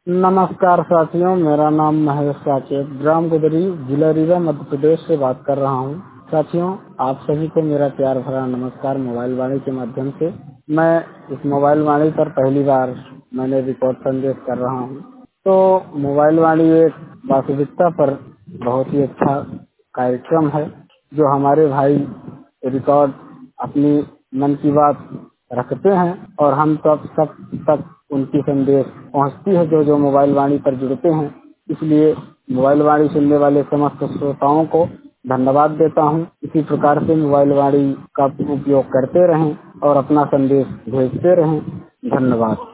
नमस्कार साथियों, मेरा नाम महेश साकेत, ग्राम गुदरी, जिला रीवा, मध्य प्रदेश से बात कर रहा हूँ। साथियों, आप सभी को मेरा प्यार भरा नमस्कार। मोबाइल वाणी के माध्यम से मैं इस मोबाइल वाणी पर पहली बार मैंने रिकॉर्ड संदेश कर रहा हूँ। तो मोबाइल वाणी एक वास्तविकता पर बहुत ही अच्छा कार्यक्रम है, जो हमारे भाई रिकॉर्ड अपनी मन की बात रखते हैं और हम सब तक उनकी संदेश पहुंचती है जो मोबाइल वाणी पर जुड़ते हैं। इसलिए मोबाइल वाणी सुनने वाले समस्त श्रोताओं को धन्यवाद देता हूं। इसी प्रकार से मोबाइल वाणी का उपयोग करते रहें और अपना संदेश भेजते रहें। धन्यवाद।